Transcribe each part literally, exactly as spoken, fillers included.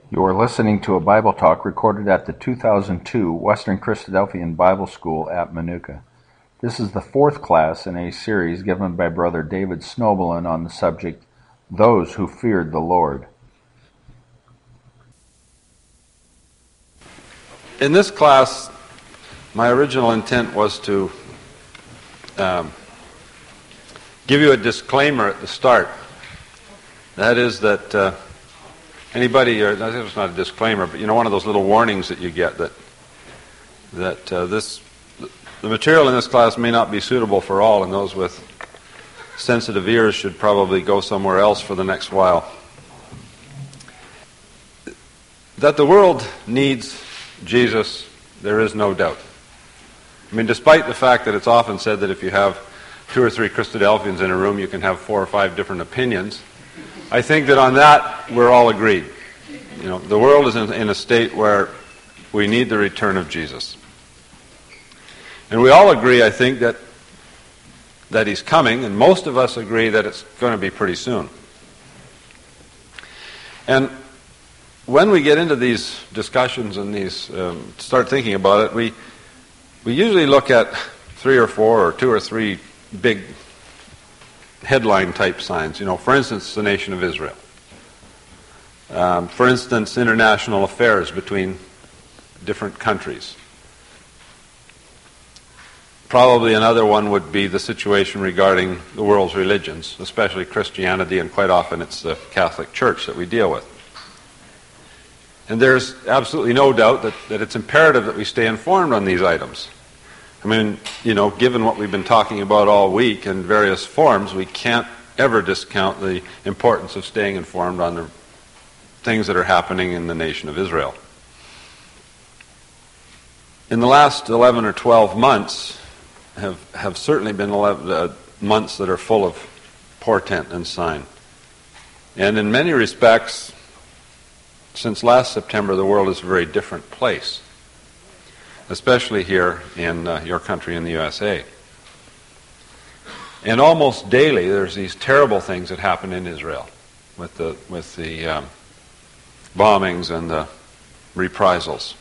You are listening to a Bible talk recorded at the two thousand two Western Christadelphian Bible School at Manuka. This is the fourth class in a series given by Brother David Snobelin on the subject, Those Who Feared the Lord. In this class, my original intent was to um, give you a disclaimer at the start. That is that uh, anybody, or it's not a disclaimer, but you know, one of those little warnings that you get that that uh, this the material in this class may not be suitable for all, and those with sensitive ears should probably go somewhere else for the next while. That the world needs Jesus, there is no doubt. I mean, despite the fact that it's often said that if you have two or three Christadelphians in a room, you can have four or five different opinions, I think that on that we're all agreed. You know, the world is in, in a state where we need the return of Jesus. And we all agree, I think, that that he's coming, and most of us agree that it's going to be pretty soon. And when we get into these discussions and these um, start thinking about it, we we usually look at three or four or two or three big headline type signs. You know, for instance, the nation of Israel. Um, for instance, international affairs between different countries. Probably another one would be the situation regarding the world's religions, especially Christianity, and quite often it's the Catholic Church that we deal with. And there's absolutely no doubt that, that it's imperative that we stay informed on these items. I mean, you know, given what we've been talking about all week in various forms, we can't ever discount the importance of staying informed on the things that are happening in the nation of Israel. In the last eleven or twelve months have, have certainly been eleven, uh, months that are full of portent and sign. And in many respects, since last September, the world is a very different place, especially here in uh, your country, in the U S A. And almost daily, there's these terrible things that happen in Israel with the with the um, bombings and the reprisals,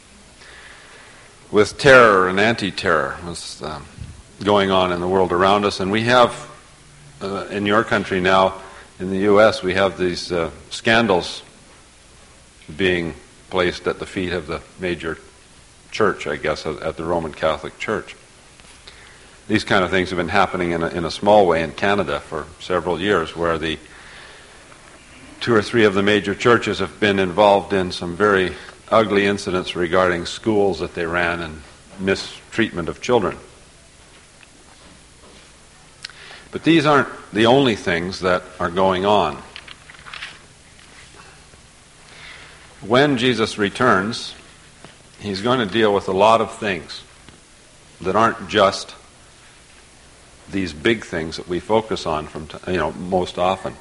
with terror and anti-terror was um, going on in the world around us. And we have, uh, in your country now, in the U S, we have these uh, scandals being placed at the feet of the major church, I guess, at the Roman Catholic Church. These kind of things have been happening in a, in a small way in Canada for several years, where the two or three of the major churches have been involved in some very ugly incidents regarding schools that they ran and mistreatment of children. But these aren't the only things that are going on. When Jesus returns, he's going to deal with a lot of things that aren't just these big things that we focus on from t- you know most often.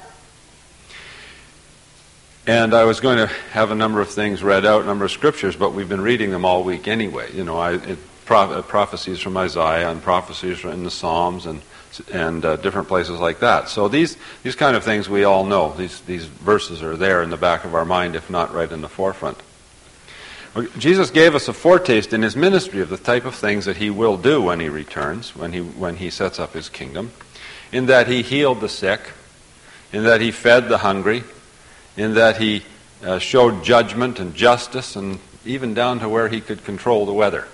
And I was going to have a number of things read out, a number of scriptures, but we've been reading them all week anyway. You know, I, it, pro- prophecies from Isaiah and prophecies in the Psalms and and uh, different places like that. So these these kind of things we all know. These these verses are there in the back of our mind, if not right in the forefront. Jesus gave us a foretaste in his ministry of the type of things that he will do when he returns, when he when he sets up his kingdom, in that he healed the sick, in that he fed the hungry, in that he uh, showed judgment and justice, and even down to where he could control the weather.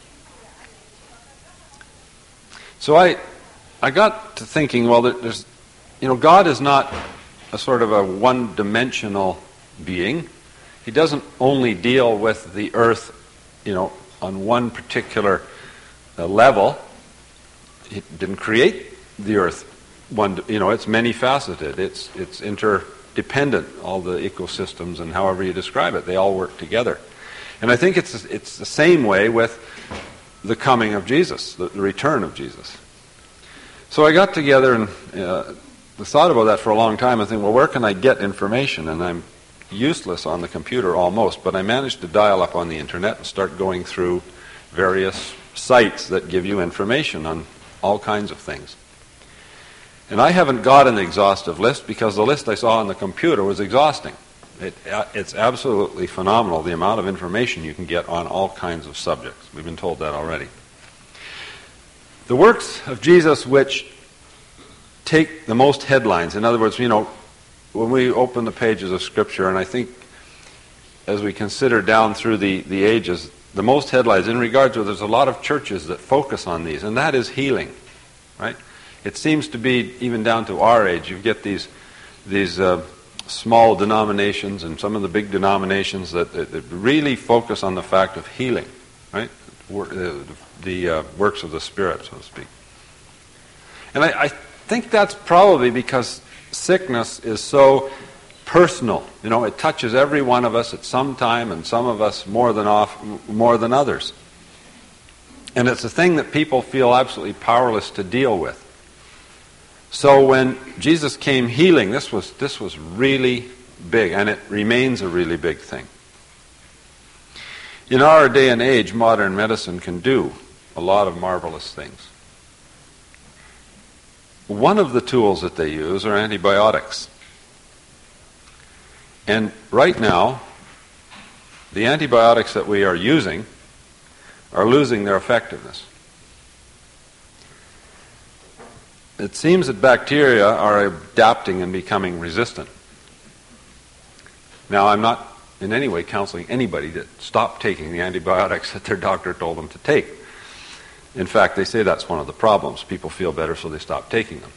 So I I got to thinking, well, there's, you know, God is not a sort of a one-dimensional being. He doesn't only deal with the earth, you know, on one particular uh, level. He didn't create the earth one, you know, it's many-faceted. It's it's interdependent, all the ecosystems and however you describe it, they all work together. And I think it's it's the same way with the coming of Jesus, the, the return of Jesus. So I got together and uh, thought about that for a long time and think, well, where can I get information? And I'm useless on the computer almost, but I managed to dial up on the internet and start going through various sites that give you information on all kinds of things. And I haven't got an exhaustive list because the list I saw on the computer was exhausting. It, uh, it's absolutely phenomenal, the amount of information you can get on all kinds of subjects. We've been told that already. The works of Jesus which take the most headlines, in other words, you know, when we open the pages of Scripture, and I think as we consider down through the, the ages, the most headlines in regard to, there's a lot of churches that focus on these, and that is healing, right? It seems to be, even down to our age, you get these these uh, small denominations and some of the big denominations that, that, that really focus on the fact of healing, right? The, the uh, works of the Spirit, so to speak. And I, I think that's probably because sickness is so personal. You know, it touches every one of us at some time, and some of us more than off, more than others. And it's a thing that people feel absolutely powerless to deal with. So when Jesus came healing, this was this was really big, and it remains a really big thing. In our day and age, modern medicine can do a lot of marvelous things. One of the tools that they use are antibiotics. And right now, the antibiotics that we are using are losing their effectiveness. It seems that bacteria are adapting and becoming resistant. Now, I'm not in any way counseling anybody to stop taking the antibiotics that their doctor told them to take. In fact, they say that's one of the problems. People feel better, so they stop taking them.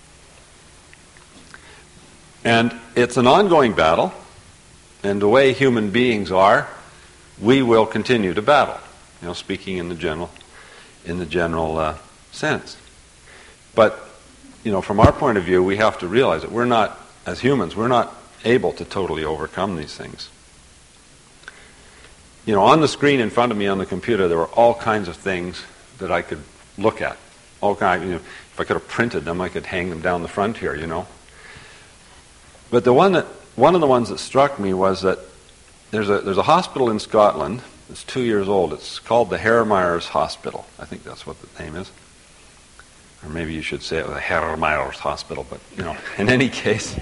And it's an ongoing battle, and the way human beings are, we will continue to battle. You know, speaking in the general, in the general uh, sense. But you know, from our point of view, we have to realize that we're not, as humans, we're not able to totally overcome these things. You know, on the screen in front of me on the computer, there were all kinds of things that I could look at. All kinds, you know, if I could have printed them, I could hang them down the front here, you know. But the one that, one of the ones that struck me was that there's a there's a hospital in Scotland that's two years old. It's called the Hermeyers Hospital. I think that's what the name is. Or maybe you should say it was the Hermeyers Hospital, but, you know, in any case,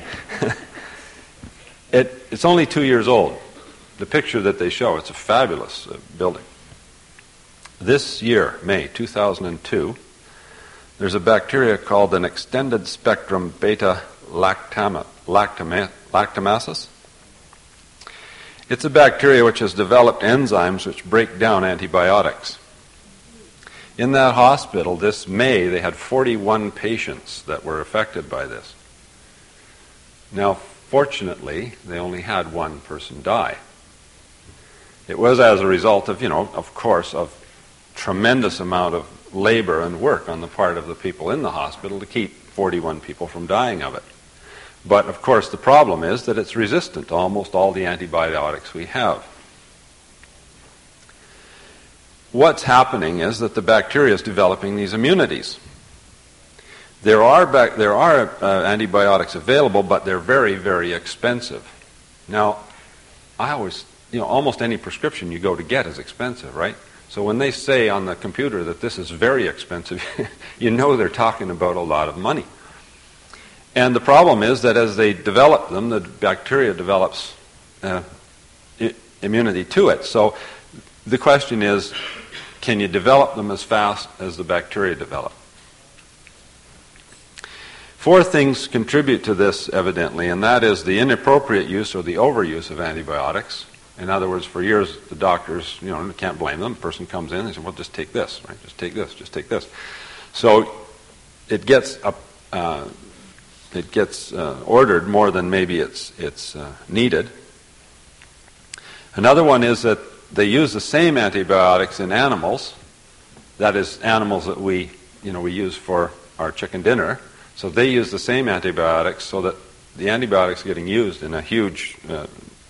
it, it's only two years old. The picture that they show, it's a fabulous uh, building. This year, May two thousand two, there's a bacteria called an extended spectrum beta lactama, lactama, lactamasis. It's a bacteria which has developed enzymes which break down antibiotics. In that hospital this May, they had forty-one patients that were affected by this. Now, fortunately, they only had one person die. It was as a result of, you know, of course, of tremendous amount of labor and work on the part of the people in the hospital to keep forty-one people from dying of it. But, of course, the problem is that it's resistant to almost all the antibiotics we have. What's happening is that the bacteria is developing these immunities. There are bac- there are uh, antibiotics available, but they're very, very expensive. Now, I always, you know, almost any prescription you go to get is expensive, right? So when they say on the computer that this is very expensive, you know they're talking about a lot of money. And the problem is that as they develop them, the bacteria develops uh, I- immunity to it. So the question is, can you develop them as fast as the bacteria develop? Four things contribute to this, evidently, and that is the inappropriate use or the overuse of antibiotics. In other words, for years, the doctors, you know, can't blame them. A person comes in, they say, well, just take this, right? Just take this, just take this. So it gets up, uh, it gets uh, ordered more than maybe it's, it's uh, needed. Another one is that they use the same antibiotics in animals, that is, animals that we, you know, we use for our chicken dinner. So they use the same antibiotics, so that the antibiotics are getting used in a huge, uh,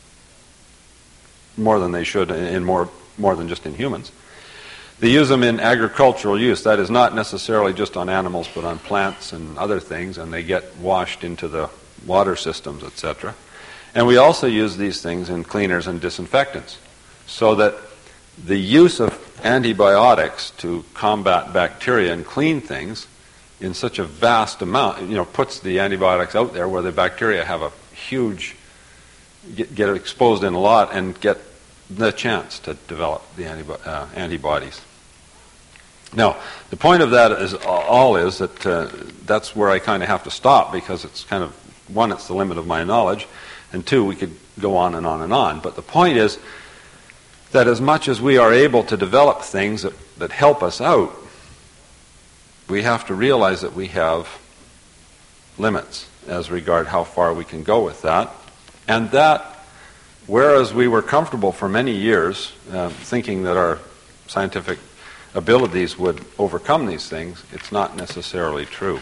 more than they should, in more more than just in humans. They use them in agricultural use. That is not necessarily just on animals, but on plants and other things, and they get washed into the water systems, et cetera. And we also use these things in cleaners and disinfectants, so that the use of antibiotics to combat bacteria and clean things in such a vast amount, you know, puts the antibiotics out there where the bacteria have a huge get, get exposed in a lot and get the chance to develop the antibo- uh, antibodies. Now, the point of that is all is that uh, that's where I kind of have to stop, because it's kind of, one, it's the limit of my knowledge, and two, we could go on and on and on. But the point is that as much as we are able to develop things that, that help us out, we have to realize that we have limits as regard how far we can go with that. And that, whereas we were comfortable for many years uh, thinking that our scientific abilities would overcome these things, it's not necessarily true.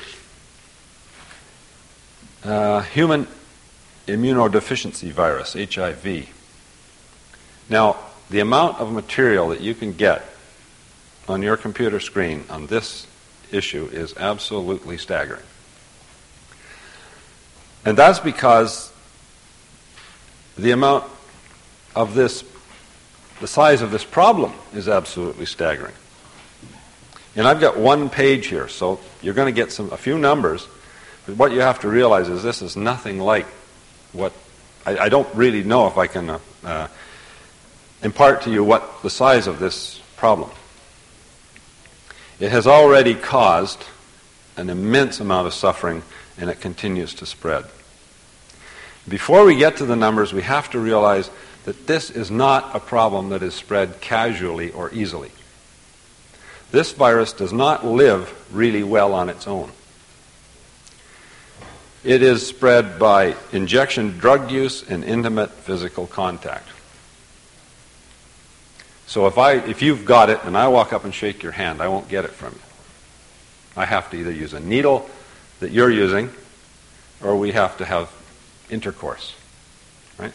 Uh, human immunodeficiency virus, H I V. Now, the amount of material that you can get on your computer screen on this issue is absolutely staggering. And that's because the amount of this, the size of this problem is absolutely staggering. And I've got one page here, so you're going to get some a few numbers, but what you have to realize is this is nothing like what, I, I don't really know if I can uh, uh, impart to you what the size of this problem. It has already caused an immense amount of suffering, and it continues to spread. Before we get to the numbers, we have to realize that this is not a problem that is spread casually or easily. This virus does not live really well on its own. It is spread by injection drug use and intimate physical contact. So if I, if you've got it and I walk up and shake your hand, I won't get it from you. I have to either use a needle that you're using, or we have to have intercourse, right?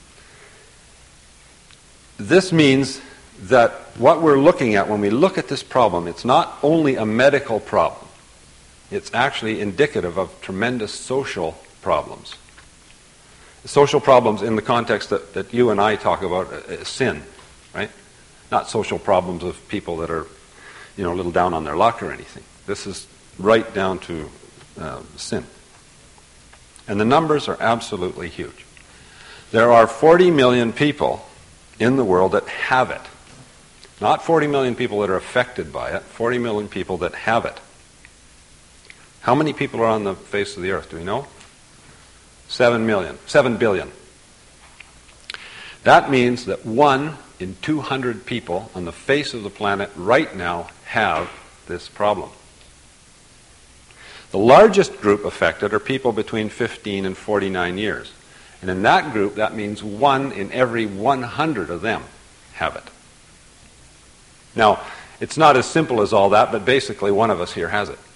This means that what we're looking at when we look at this problem, it's not only a medical problem. It's actually indicative of tremendous social problems. Social problems in the context that, that you and I talk about, uh, sin, right? Not social problems of people that are, you know, a little down on their luck or anything. This is right down to uh, sin. And the numbers are absolutely huge. There are forty million people in the world that have it. Not forty million people that are affected by it, forty million people that have it. How many people are on the face of the earth, do we know? Seven million. Seven billion. That means that one in two hundred people on the face of the planet right now have this problem. The largest group affected are people between fifteen and forty-nine years. And in that group, that means one in every one hundred of them have it. Now, it's not as simple as all that, but basically one of us here has it.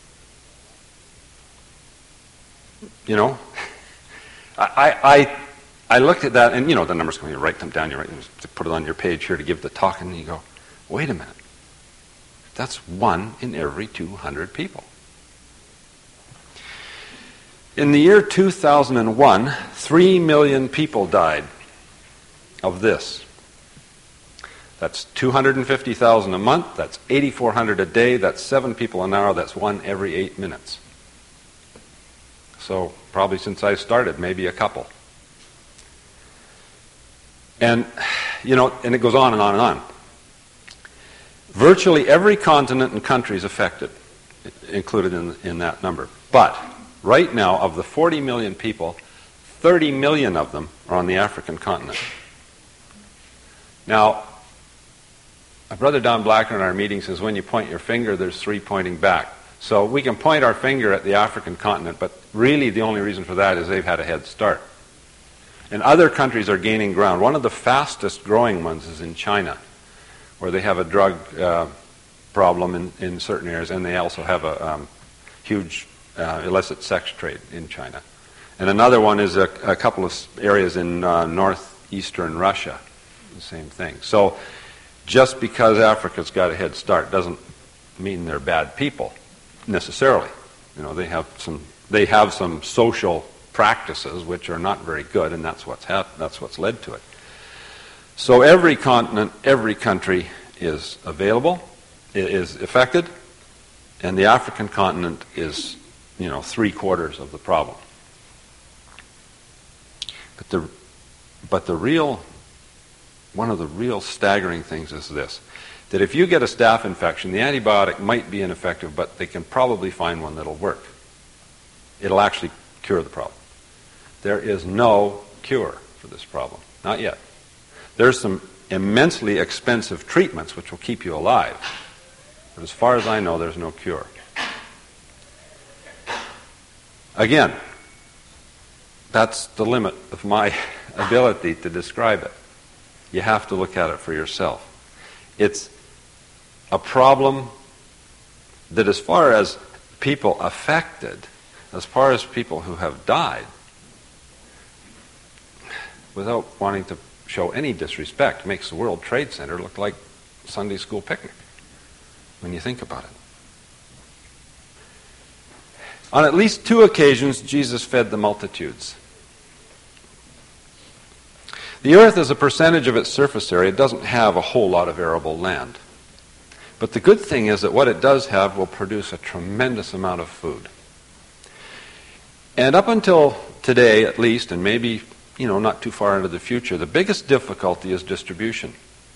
You know? I I, I looked at that, and you know, the numbers come, you write them down, you write, you put it on your page here to give the talk, and you go, wait a minute. That's one in every two hundred people. In the year two thousand one, three million people died of this. That's two hundred fifty thousand a month, that's eighty-four hundred a day, that's seven people an hour, that's one every eight minutes. So probably since I started, maybe a couple. And, you know, and it goes on and on and on. Virtually every continent and country is affected, included in, in that number. But right now, of the forty million people, thirty million of them are on the African continent. Now, my brother Don Blacker in our meeting says when you point your finger, there's three pointing back. So we can point our finger at the African continent, but really the only reason for that is they've had a head start. And other countries are gaining ground. One of the fastest growing ones is in China, where they have a drug uh, problem in, in certain areas, and they also have a um, huge uh, illicit sex trade in China. And another one is a, a couple of areas in uh, northeastern Russia, the same thing. So just because Africa's got a head start doesn't mean they're bad people necessarily. You know, they have some they have some social practices which are not very good, and that's what's hap- that's what's led to it. So every continent, every country is available, is affected, and the African continent is, you know, three quarters of the problem. But the But the real, one of the real staggering things is this, that if you get a staph infection, the antibiotic might be ineffective, but they can probably find one that'll work. It'll actually cure the problem. There is no cure for this problem. Not yet. There's some immensely expensive treatments which will keep you alive. But as far as I know, there's no cure. Again, that's the limit of my ability to describe it. You have to look at it for yourself. It's a problem that, as far as people affected, as far as people who have died, without wanting to show any disrespect, makes the World Trade Center look like a Sunday school picnic when you think about it. On at least two occasions, Jesus fed the multitudes. The earth, as a percentage of its surface area, doesn't have a whole lot of arable land. But the good thing is that what it does have will produce a tremendous amount of food. And up until today, at least, and maybe, you know, not too far into the future, the biggest difficulty is distribution.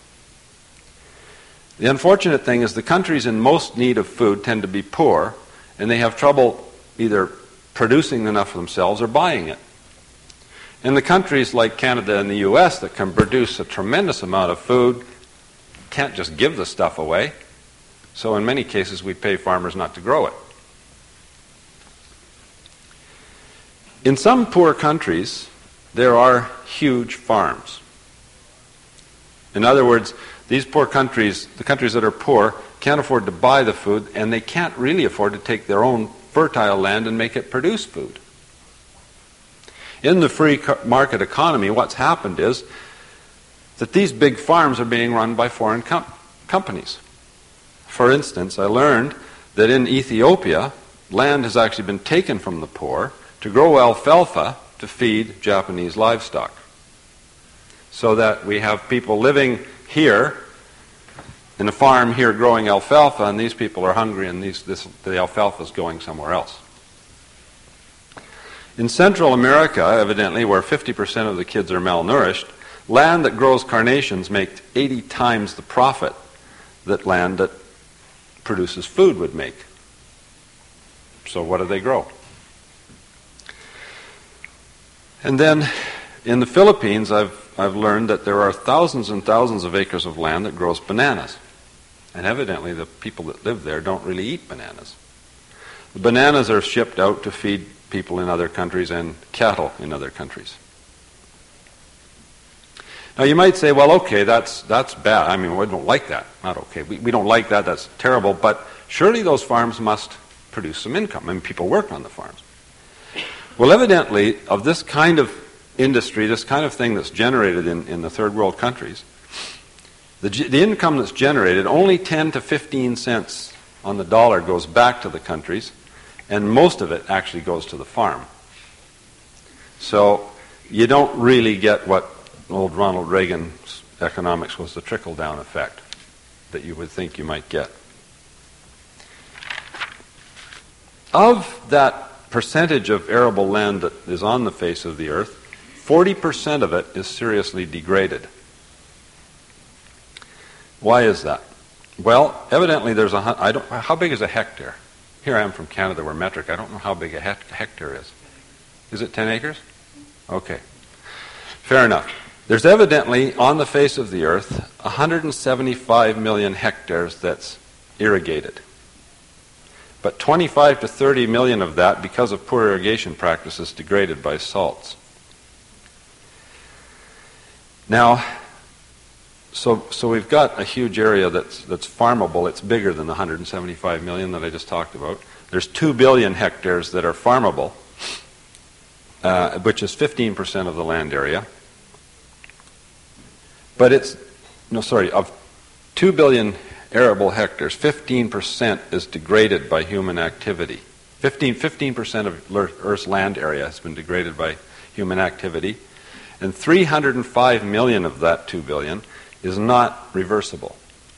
The unfortunate thing is the countries in most need of food tend to be poor, and they have trouble either producing enough for themselves or buying it. And the countries like Canada and the U S that can produce a tremendous amount of food can't just give the stuff away. So in many cases we pay farmers not to grow it. In some poor countries, there are huge farms. In other words, these poor countries, the countries that are poor, can't afford to buy the food, and they can't really afford to take their own fertile land and make it produce food. In the free market economy, what's happened is that these big farms are being run by foreign com- companies. For instance, I learned that in Ethiopia, land has actually been taken from the poor to grow alfalfa to feed Japanese livestock. So that we have people living here in a farm here growing alfalfa, and these people are hungry, and these, this, the alfalfa is going somewhere else. In Central America, evidently, where fifty percent of the kids are malnourished, land that grows carnations makes eighty times the profit that land that produces food would make. So what do they grow? And then in the Philippines, I've I've learned that there are thousands and thousands of acres of land that grows bananas. And evidently the people that live there don't really eat bananas. The bananas are shipped out to feed people in other countries and cattle in other countries. Now you might say, well, okay, that's that's bad. I mean, we don't like that. Not okay. We, we don't like that. That's terrible. But surely those farms must produce some income. I mean, people work on the farms. Well, evidently, of this kind of industry, this kind of thing that's generated in, in the third world countries, the, the income that's generated, only ten to fifteen cents on the dollar goes back to the countries, and most of it actually goes to the farm. So you don't really get what old Ronald Reagan's economics was, the trickle-down effect that you would think you might get. Of that percentage of arable land that is on the face of the earth, forty percent of it is seriously degraded. Why is that? Well, evidently there's a... I don't, how big is a hectare? Here I am from Canada, we're metric. I don't know how big a hectare is. Is it ten acres? Okay. Fair enough. There's evidently, on the face of the earth, one hundred seventy-five million hectares that's irrigated. But twenty-five to thirty million of that, because of poor irrigation practices, degraded by salts. Now, so so we've got a huge area that's that's farmable. It's bigger than the one hundred seventy-five million that I just talked about. There's two billion hectares that are farmable, uh, which is fifteen percent of the land area. But it's, no, sorry, of two billion arable hectares, fifteen percent is degraded by human activity. fifteen, fifteen percent of Earth's land area has been degraded by human activity. And three hundred five million of that two billion is not reversible.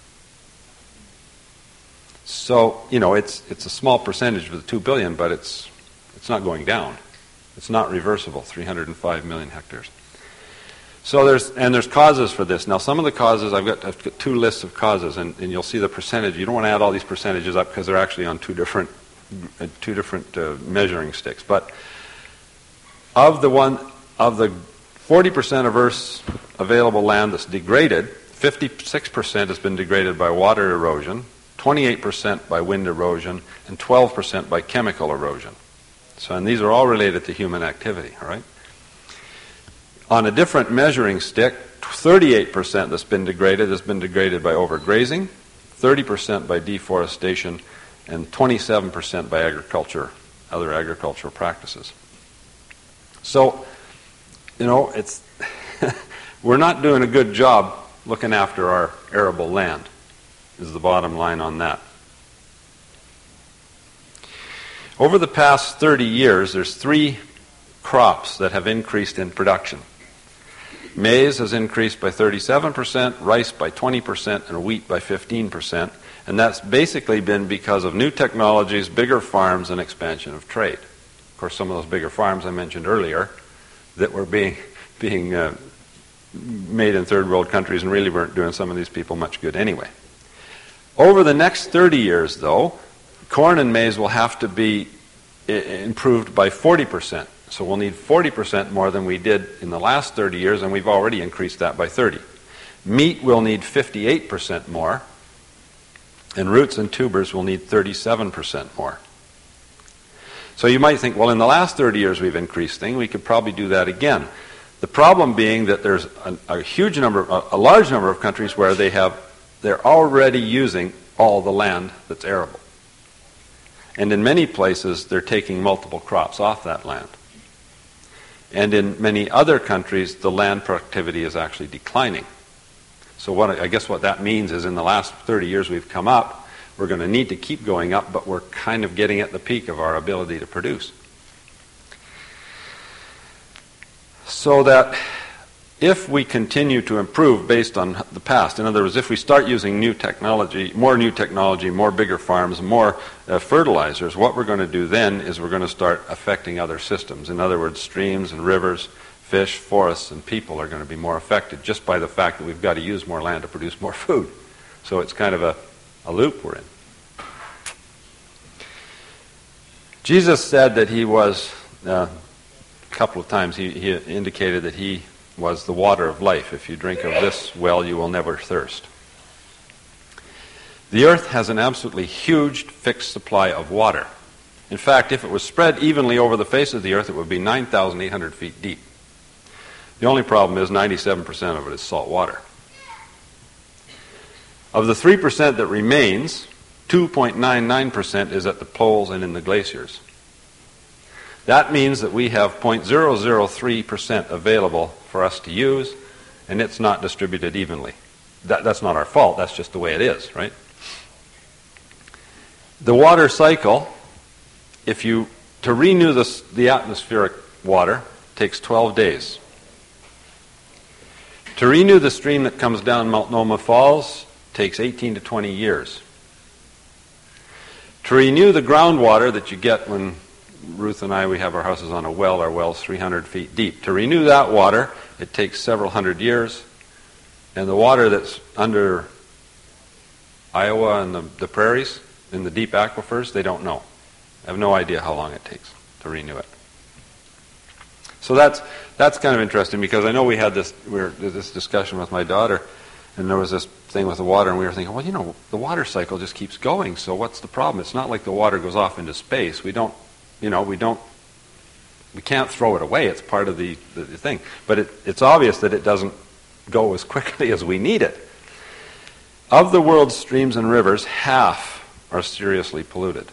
So, you know, it's it's a small percentage of the two billion, but it's it's not going down. It's not reversible, three hundred five million hectares. So there's, and there's causes for this. Now some of the causes, I've got, I've got two lists of causes, and, and you'll see the percentage. You don't want to add all these percentages up because they're actually on two different, uh, two different uh, measuring sticks. But of the one, of the forty percent of Earth's available land that's degraded, fifty-six percent has been degraded by water erosion, twenty-eight percent by wind erosion, and twelve percent by chemical erosion. So, and these are all related to human activity, all right? On a different measuring stick, thirty-eight percent that's been degraded has been degraded by overgrazing, thirty percent by deforestation, and twenty-seven percent by agriculture, other agricultural practices. So, you know, it's we're not doing a good job looking after our arable land, is the bottom line on that. Over the past thirty years, there's three crops that have increased in production. Maize has increased by thirty-seven percent, rice by twenty percent, and wheat by fifteen percent. And that's basically been because of new technologies, bigger farms, and expansion of trade. Of course, some of those bigger farms I mentioned earlier that were being, being uh, made in third world countries and really weren't doing some of these people much good anyway. Over the next thirty years, though, corn and maize will have to be I- improved by forty percent. So we'll need forty percent more than we did in the last thirty years, and we've already increased that by thirty. Meat will need fifty-eight percent more, and roots and tubers will need thirty-seven percent more. So you might think, well, in the last thirty years we've increased things, we could probably do that again. The problem being that there's a, a huge number, a, a large number of countries where they have, they're already using all the land that's arable. And in many places, they're taking multiple crops off that land. And in many other countries, the land productivity is actually declining. So what I guess what that means is in the last thirty years we've come up, we're going to need to keep going up, but we're kind of getting at the peak of our ability to produce. So that if we continue to improve based on the past, in other words, if we start using new technology, more new technology, more bigger farms, more uh, fertilizers, what we're going to do then is we're going to start affecting other systems. In other words, streams and rivers, fish, forests, and people are going to be more affected just by the fact that we've got to use more land to produce more food. So it's kind of a, a loop we're in. Jesus said that he was, uh, a couple of times, he, he indicated that he was the water of life. If you drink of this well, you will never thirst. The earth has an absolutely huge fixed supply of water. In fact, if it was spread evenly over the face of the earth, it would be nine thousand eight hundred feet deep. The only problem is ninety-seven percent of it is salt water. Of the three percent that remains, two point nine nine percent is at the poles and in the glaciers. That means that we have zero point zero zero three percent available for us to use, and it's not distributed evenly. That, that's not our fault, that's just the way it is, right? The water cycle, if you, to renew the, the atmospheric water, takes twelve days. To renew the stream that comes down Multnomah Falls takes eighteen to twenty years. To renew the groundwater that you get when Ruth and I, we have our houses on a well. Our well's three hundred feet deep. To renew that water, it takes several hundred years. And the water that's under Iowa and the, the prairies, in the deep aquifers, they don't know. I have no idea how long it takes to renew it. So that's that's kind of interesting because I know we had this we were, this discussion with my daughter, and there was this thing with the water, and we were thinking, well, you know, the water cycle just keeps going. So what's the problem? It's not like the water goes off into space. We don't. You know, we don't, we can't throw it away. It's part of the, the, the thing. But it, it's obvious that it doesn't go as quickly as we need it. Of the world's streams and rivers, half are seriously polluted.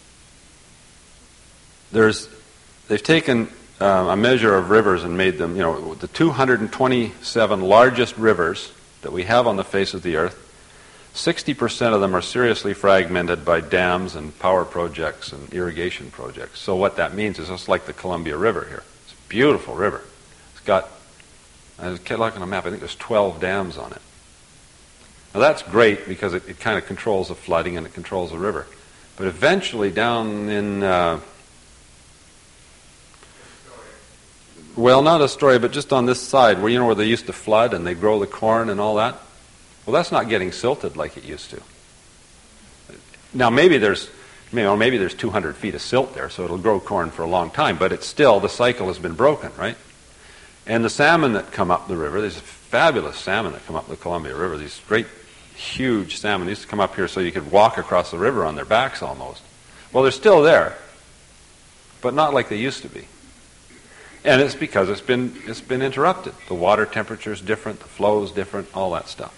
There's, they've taken uh, a measure of rivers and made them, you know, the two hundred twenty-seven largest rivers that we have on the face of the earth, sixty percent of them are seriously fragmented by dams and power projects and irrigation projects. So what that means is it's like the Columbia River here. It's a beautiful river. It's got, I was looking on a map, I think there's twelve dams on it. Now that's great because it, it kind of controls the flooding and it controls the river. But eventually down in, uh, Well, not Astoria, but just on this side, where you know where they used to flood and they grow the corn and all that. Well, that's not getting silted like it used to. Now, maybe there's, you know, maybe there's two hundred feet of silt there, so it'll grow corn for a long time. But it's still, the cycle has been broken, right? And the salmon that come up the river, there's fabulous salmon that come up the Columbia River. These great, huge salmon. They used to come up here so you could walk across the river on their backs almost. Well, they're still there, but not like they used to be. And it's because it's been it's been interrupted. The water temperature is different, the flow is different, all that stuff.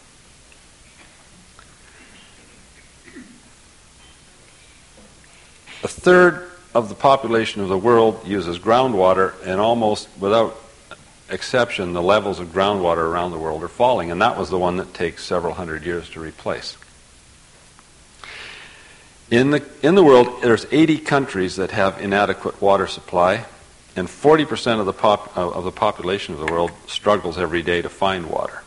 A third of the population of the world uses groundwater, and almost without exception, the levels of groundwater around the world are falling, and that was the one that takes several hundred years to replace. In the in the world, there's eighty countries that have inadequate water supply, and forty percent of the pop, of the population of the world struggles every day to find water.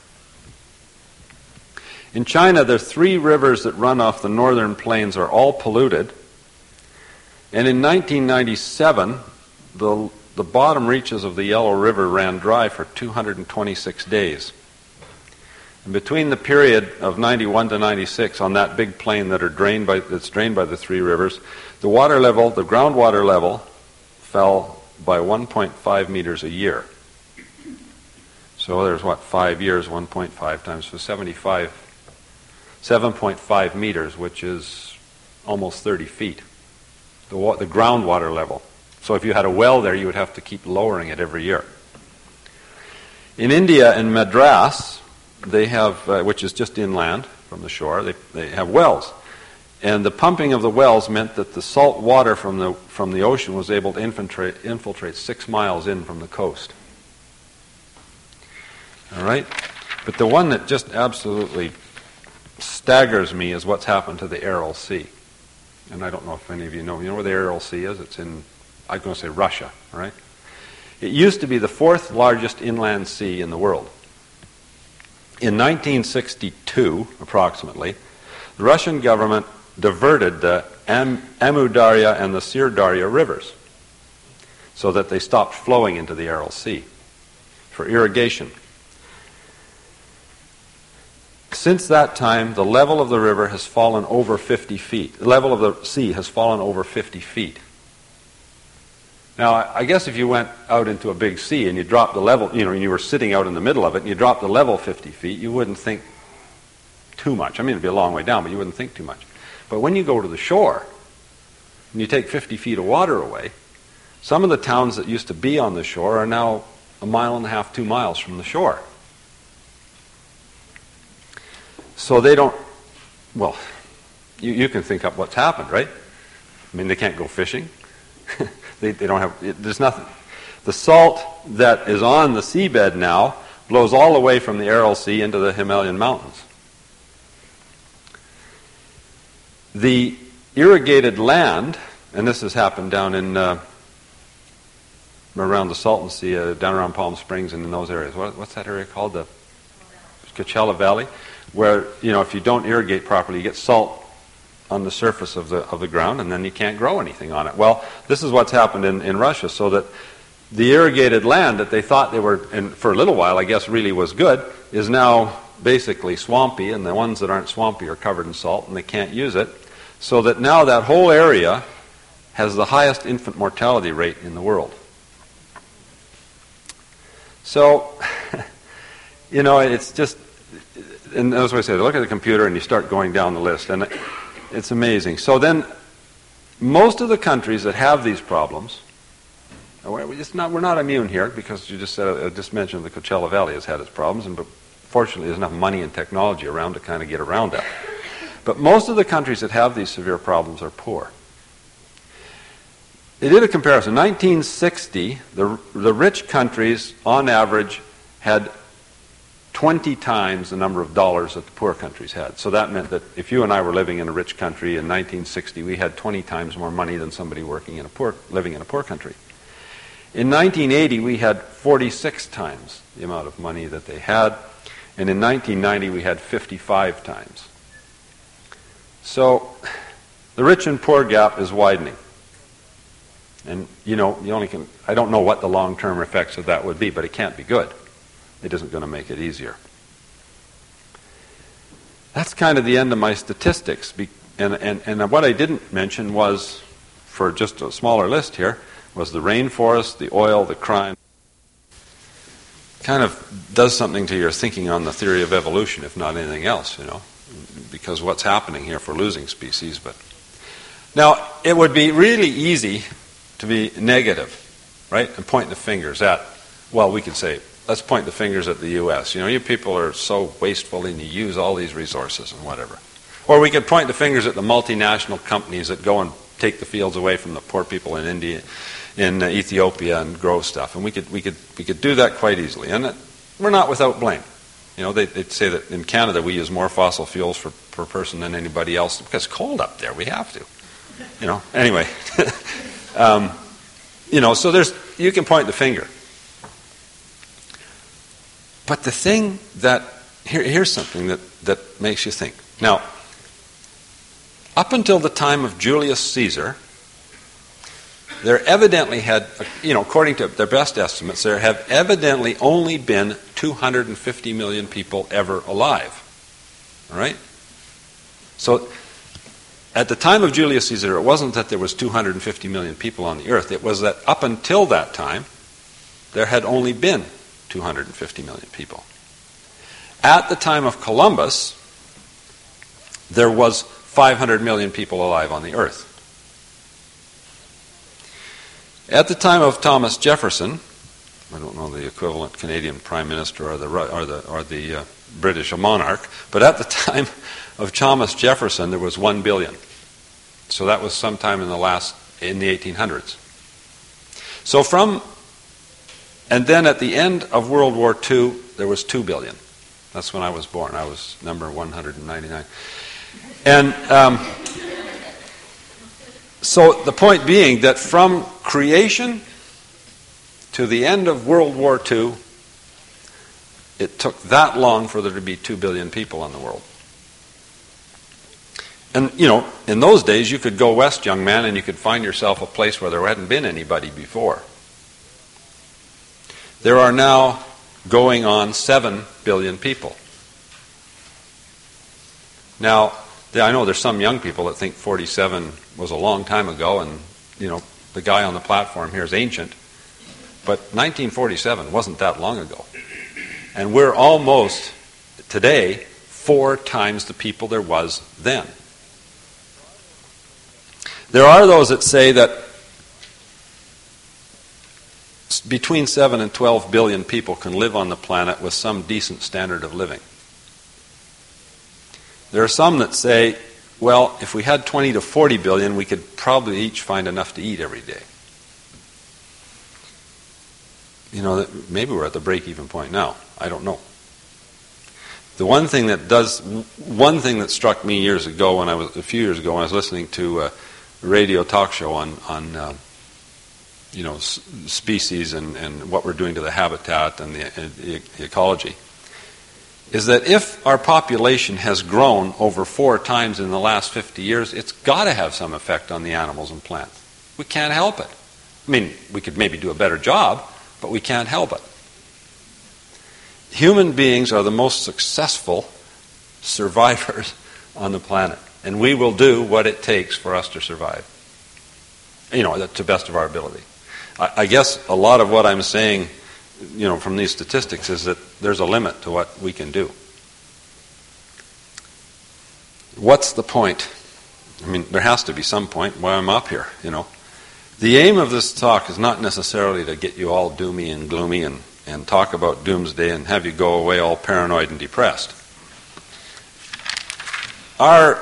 In China, the three rivers that run off the northern plains are all polluted. And in nineteen ninety-seven, the, the bottom reaches of the Yellow River ran dry for two hundred twenty-six days. And between the period of ninety-one to ninety-six, on that big plain that are drained by, that's drained by the three rivers, the water level, the groundwater level, fell by one point five meters a year. So there's what, five years, one point five times, so seventy-five, seven point five meters, which is almost thirty feet. The, wa- the groundwater level. So if you had a well there, you would have to keep lowering it every year. In India and Madras, they have, uh, which is just inland from the shore, they, they have wells. And the pumping of the wells meant that the salt water from the from the ocean was able to infiltrate, infiltrate six miles in from the coast. All right? But the one that just absolutely staggers me is what's happened to the Aral Sea. And I don't know if any of you know. You know where the Aral Sea is? It's in, I'm going to say Russia, all right? It used to be the fourth largest inland sea in the world. In nineteen sixty-two, approximately, the Russian government diverted the Am- Amu Darya and the Sir Darya rivers so that they stopped flowing into the Aral Sea for irrigation. Since that time, the level of the river has fallen over fifty feet. The level of the sea has fallen over fifty feet. Now, I guess if you went out into a big sea and you dropped the level, you know, and you were sitting out in the middle of it and you dropped the level fifty feet, you wouldn't think too much. I mean, it'd be a long way down, but you wouldn't think too much. But when you go to the shore and you take fifty feet of water away, some of the towns that used to be on the shore are now a mile and a half, two miles from the shore. So they don't, well, you, you can think up what's happened, right? I mean, they can't go fishing. they, they don't have, it, there's nothing. The salt that is on the seabed now blows all the way from the Aral Sea into the Himalayan mountains. The irrigated land, and this has happened down in, uh, around the Salton Sea, uh, down around Palm Springs and in those areas. What, what's that area called? The Coachella Valley? Where, you know, if you don't irrigate properly, you get salt on the surface of the of the ground, and then you can't grow anything on it. Well, this is what's happened in, in Russia, so that the irrigated land that they thought they were, and for a little while, I guess, really was good, is now basically swampy, and the ones that aren't swampy are covered in salt, and they can't use it. So that now that whole area has the highest infant mortality rate in the world. So, you know, it's just... And that's what I say, look at the computer and you start going down the list, and it's amazing. So then, most of the countries that have these problems, we're, just not, we're not immune here, because you just said, I just mentioned the Coachella Valley has had its problems, and but fortunately there's enough money and technology around to kind of get around that. But most of the countries that have these severe problems are poor. They did a comparison. In nineteen sixty, the, the rich countries, on average, had twenty times the number of dollars that the poor countries had. So that meant that if you and I were living in a rich country in nineteen sixty, we had twenty times more money than somebody working in a poor, living in a poor country. In nineteen eighty, we had forty-six times the amount of money that they had, and in nineteen ninety, we had fifty-five times. So the rich and poor gap is widening. And, you know, you only can, I don't know what the long-term effects of that would be, but it can't be good. It isn't going to make it easier. That's kind of the end of my statistics. And, and, and what I didn't mention was, for just a smaller list here, was the rainforest, the oil, the crime. Kind of does something to your thinking on the theory of evolution, if not anything else, you know, because what's happening here for losing species. But now, it would be really easy to be negative, right, and point the fingers at, well, we could say, let's point the fingers at the U S. You know, you people are so wasteful and you use all these resources and whatever. Or we could point the fingers at the multinational companies that go and take the fields away from the poor people in India, in uh, Ethiopia, and grow stuff. And we could we could we could do that quite easily. And it, we're not without blame. You know, they, they'd say that in Canada we use more fossil fuels for, per person than anybody else because it's cold up there. We have to. You know. Anyway, um, you know. So there's you can point the finger. But the thing that here, here's something that, that makes you think. Now, up until the time of Julius Caesar, there evidently had, you know, according to their best estimates, there have evidently only been two hundred fifty million people ever alive. All right? So, at the time of Julius Caesar, it wasn't that there was two hundred fifty million people on the earth. It was that up until that time, there had only been two hundred fifty million people. At the time of Columbus, there was five hundred million people alive on the earth. At the time of Thomas Jefferson, I don't know the equivalent Canadian Prime Minister or the or the or the uh, British monarch, but at the time of Thomas Jefferson, there was one billion. So that was sometime in the last in the eighteen hundreds. So from and then at the end of World War Two, there was two billion. That's when I was born. I was number one hundred ninety-nine. And um, so the point being that from creation to the end of World War Two, it took that long for there to be two billion people in the world. And, you know, in those days, you could go west, young man, and you could find yourself a place where there hadn't been anybody before. There are now going on seven billion people. Now, I know there's some young people that think forty-seven was a long time ago, and, you know, the guy on the platform here is ancient. But nineteen forty-seven wasn't that long ago. And we're almost, today, four times the people there was then. There are those that say that between seven and twelve billion people can live on the planet with some decent standard of living. There are some that say, well, if we had twenty to forty billion, we could probably each find enough to eat every day. You know, maybe we're at the break-even point now. I don't know. The one thing that does, one thing that struck me years ago, when I was a few years ago, when I was listening to a radio talk show on on uh, you know s- species and, and what we're doing to the habitat and the, and the ecology, is that if our population has grown over four times in the last fifty years, it's got to have some effect on the animals and plants. We can't help it. I mean, we could maybe do a better job, but we can't help it. Human beings are the most successful survivors on the planet, and we will do what it takes for us to survive, you know, to the best of our ability. I, I guess a lot of what I'm saying, you know, from these statistics is that there's a limit to what we can do. What's the point? I mean, there has to be some point why I'm up here, you know. The aim of this talk is not necessarily to get you all doomy and gloomy and, and talk about doomsday and have you go away all paranoid and depressed. Our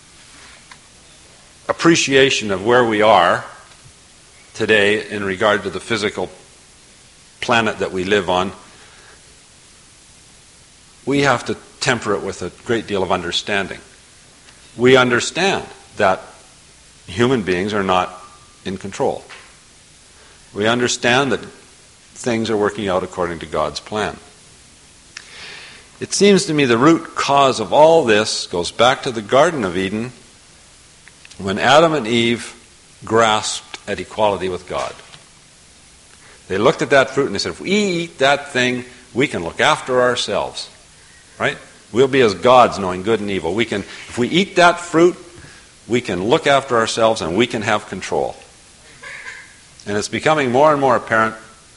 appreciation of where we are today in regard to the physical planet that we live on, we have to temper it with a great deal of understanding. We understand that human beings are not in control. We understand that things are working out according to God's plan. It seems to me the root cause of all this goes back to the Garden of Eden, when Adam and Eve grasped at equality with God. They looked at that fruit and they said, if we eat that thing, we can look after ourselves. Right? We'll be as gods knowing good and evil. We can, if we eat that fruit, we can look after ourselves and we can have control. And it's becoming more and more apparent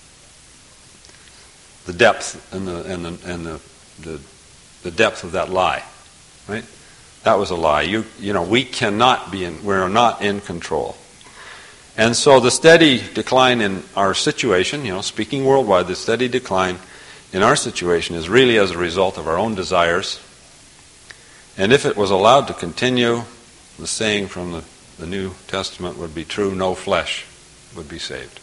the depth and the and the and the, the, the depth of that lie. Right? That was a lie. You you know, we cannot be in we're not in control. And so the steady decline in our situation, you know, speaking worldwide, the steady decline in our situation is really as a result of our own desires. And if it was allowed to continue, the saying from the, the New Testament would be true, no flesh would be saved.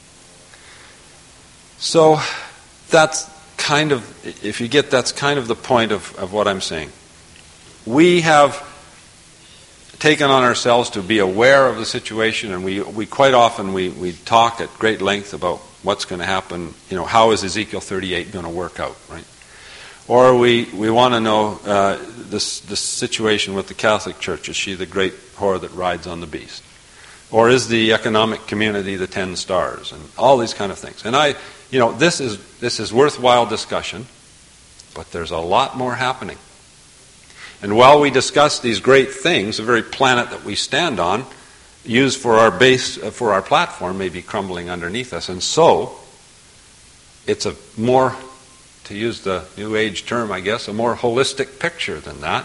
So that's kind of, if you get, that's kind of the point of, of what I'm saying. We have taken on ourselves to be aware of the situation, and we, we quite often we, we talk at great length about what's going to happen, you know, how is Ezekiel thirty-eight going to work out, right? Or we, we want to know uh, this, this situation with the Catholic Church. Is she the great whore that rides on the beast? Or is the economic community the ten stars? And all these kind of things. And I, you know, this is this is worthwhile discussion, but there's a lot more happening. And while we discuss these great things, the very planet that we stand on, used for our base, uh, for our platform, may be crumbling underneath us. And so, it's a more, to use the New Age term, I guess, a more holistic picture than that.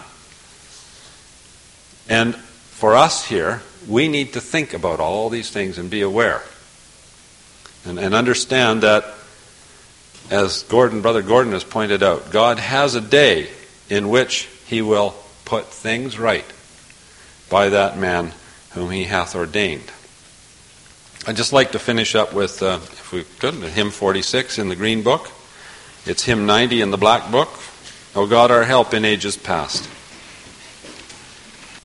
And for us here, we need to think about all these things and be aware. And, and understand that, as Gordon, Brother Gordon has pointed out, God has a day in which He will put things right by that man whom He hath ordained. I'd just like to finish up with, uh, if we could, hymn forty-six in the green book. It's hymn ninety in the black book. O God, our help in ages past.